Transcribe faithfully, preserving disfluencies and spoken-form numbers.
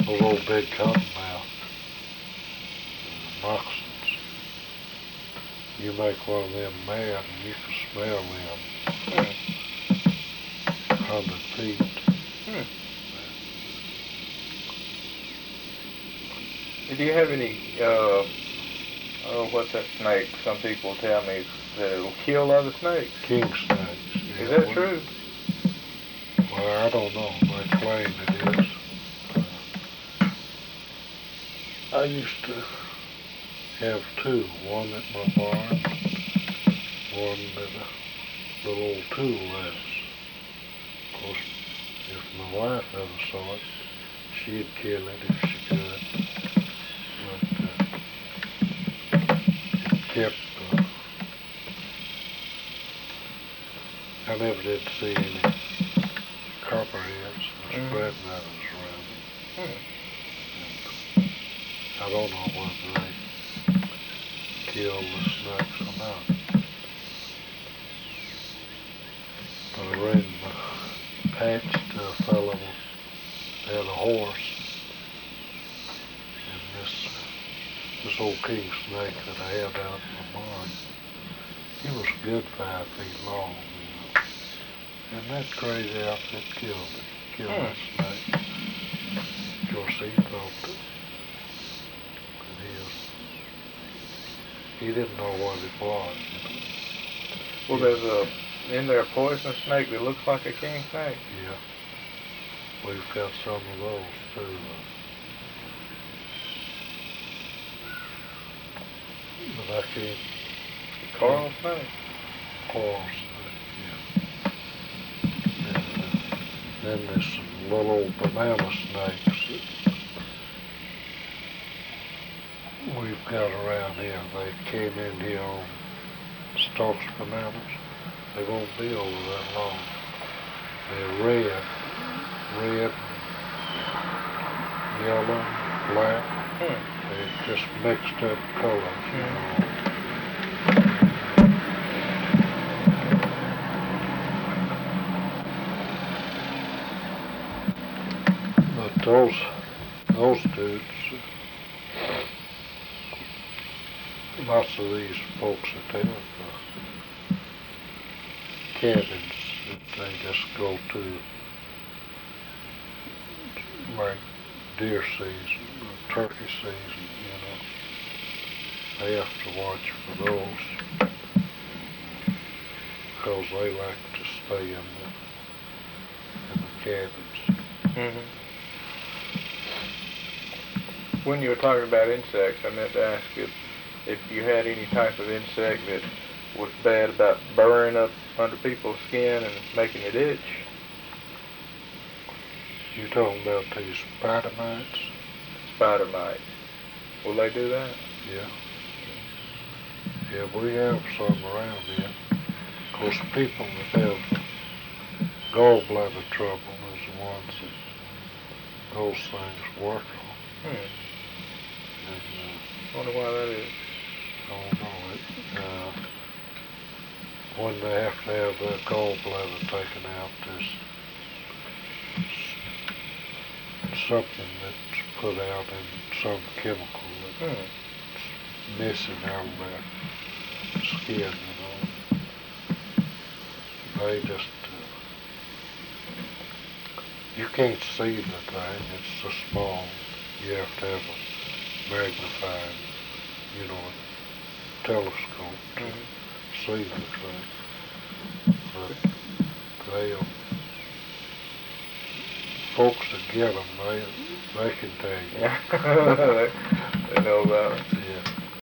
those old big cottonmouth moccasins. You make one of them mad and you can smell them Hmm. a hundred feet. Hmm. Do you have any, uh, oh, what's that snake? Some people tell me that it'll kill other snakes. King snakes. Yeah, Is that well, true? Well, I don't know. They claim it is. Uh, I used to have two. One at my barn, one at a little old tool house. Of course, if my wife ever saw it, she'd kill it if she could. But uh, it kept, uh, I never did see any copperheads or Mhm. spread meadows around it. Hmm. I don't know whether they kill the snakes or not. But I ran my patch to a fellow that had a horse, and this this old king snake that I had out in the barn, he was a good five feet long, you know. And that crazy outfit killed it, killed Hmm. that snake. Of course, he thought that, that he was, he didn't know what it was, you know. Well, there's a, isn't there a poisonous snake that looks like a king snake? Yeah, we've got some of those too. But I can't. Coral snake? Coral snake, yeah. And uh, then there's some little old banana snakes that we've got around here. They came in here on stalks bananas. They won't be over that long. They're red, red, yellow, black. Hmm. They're just mixed up colors, you Hmm. know. But those, those dudes, lots of these folks that they have uh, cabins that they just go to, like deer season or turkey season, you know. They have to watch for those because they like to stay in the, in the cabins. Mm-hmm. When you were talking about insects, I meant to ask if, if you had any type of insect that was bad about burrowing up under people's skin and making it itch. You talking about these spider mites? Spider mites. Will they do that? Yeah. Yeah, we have some around here. Of course, people that have gallbladder trouble is the ones that those things work on. Hmm. And, uh, Wonder why that is. I don't know. It, uh, when they have to have their gallbladder taken out, there's something that's put out in some chemical that's Hmm. missing out of their skin, you know. They just, uh, you can't see the thing, it's so small. You have to have a magnifying, you know, telescope to Mm-hmm. see the thing. But they'll, folks that get them, they, they can tell you. Yeah. they, they know about it. Yeah.